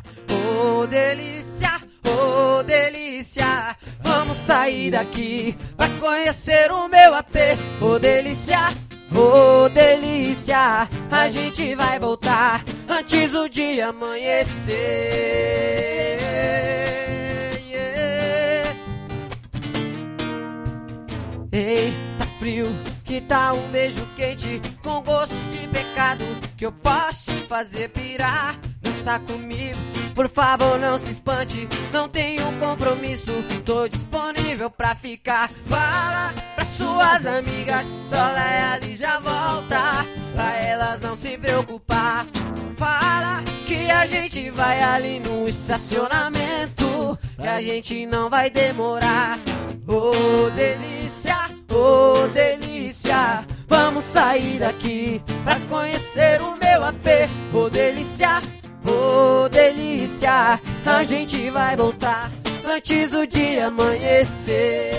ô delícia, ô delícia. Vamos sair daqui pra conhecer o meu AP. Ô delícia, ô delícia. A gente vai voltar antes do dia amanhecer. Yeah. Ei, tá frio, que tal um beijo quente com gosto de pecado, que eu posso te fazer pirar, dançar comigo. Por favor, não se espante, não tenho compromisso, tô disponível pra ficar. Fala pra suas amigas que só vai ali já volta, pra elas não se preocupar. Fala que a gente vai ali no estacionamento, que a gente não vai demorar. Ô delícia, ô delícia. Vamos sair daqui pra conhecer o meu AP. Ô delícia, ô delícia. A gente vai voltar antes do dia amanhecer.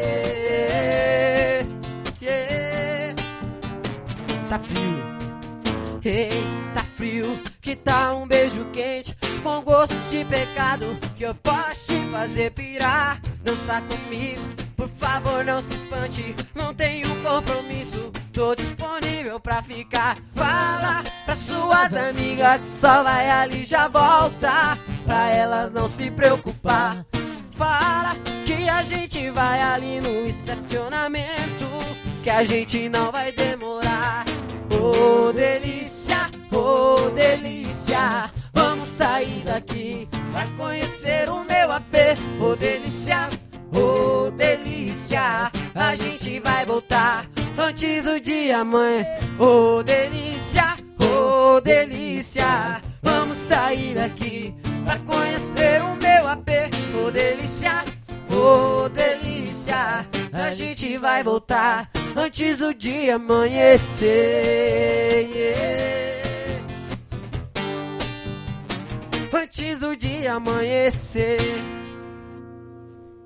Yeah. Tá frio, ei, tá frio. Que tal um beijo quente com gosto de pecado, que eu posso te fazer pirar, dançar comigo. Por favor, não se espante, não tenho compromisso, tô disponível pra ficar. Fala pra suas amigas que só vai ali já volta, pra elas não se preocupar. Fala que a gente vai ali no estacionamento, que a gente não vai demorar. Ô delícia, ô delícia. Vamos sair daqui pra conhecer o meu AP. Ô delícia, ô delícia. A gente vai voltar antes do dia amanhã. Ô delícia, ô delícia. Vamos sair daqui pra conhecer o meu AP. Ô delícia, ô delícia. A gente vai voltar antes do dia amanhecer. Yeah. Antes do dia amanhecer.